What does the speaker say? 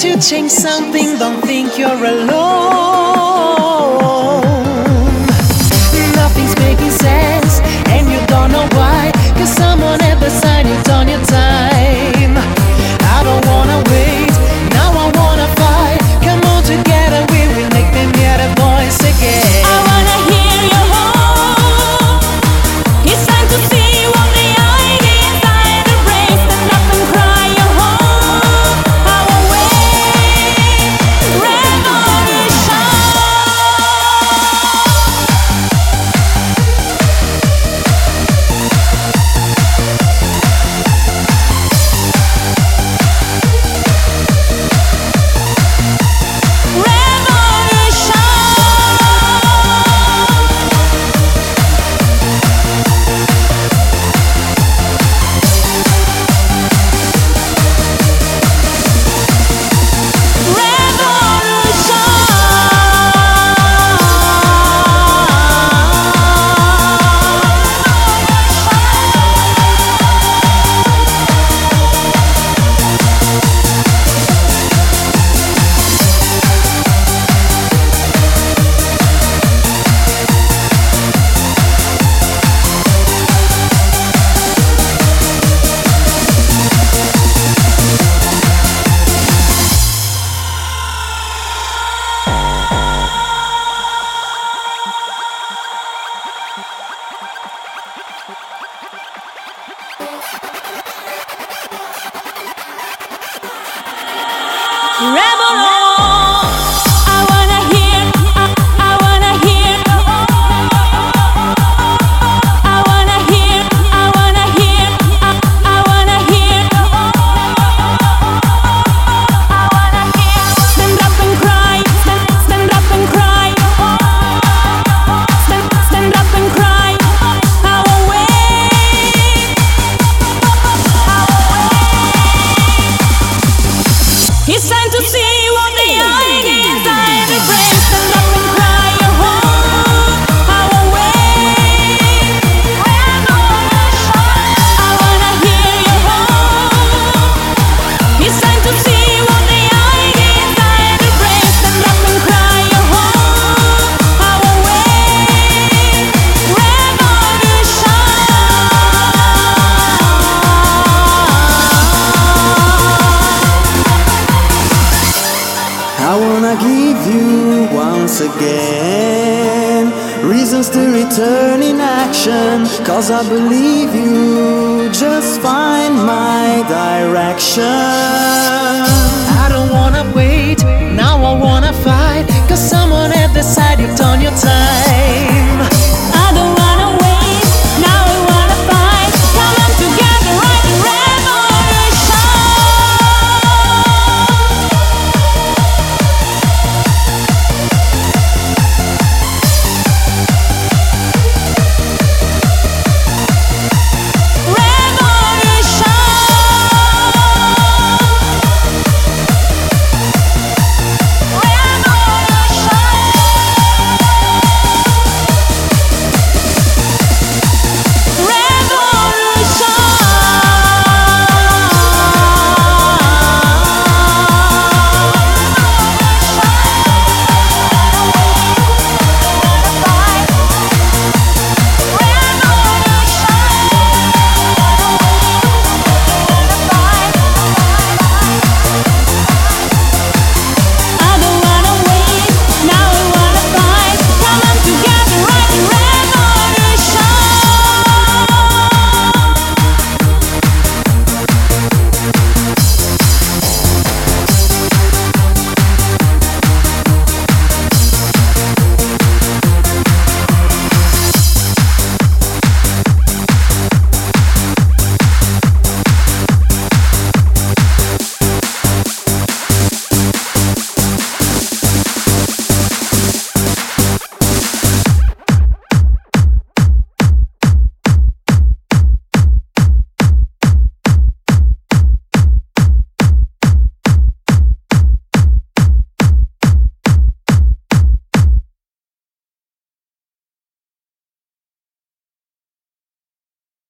to change something, don't think you're alone. Nothing's making sense, and you don't know why, 'cause someone at the side is on your time. I don't wanna wait, now I wanna fight. Come on together, we will make them hear the voice again. I wanna hear your hope. It's time to see what the idea inside the brain. Stand up and cry your hope. I will wait. Revolution. It's time to see what the idea inside the brain. Stand up and cry your hope. I will wait. I wanna hear your hope. It's time to see what the idea inside the brain. Stand up and cry your hope. I will wait. Revolution. I wanna give you once again reasons to return in action, 'cause I believe you just find my direction.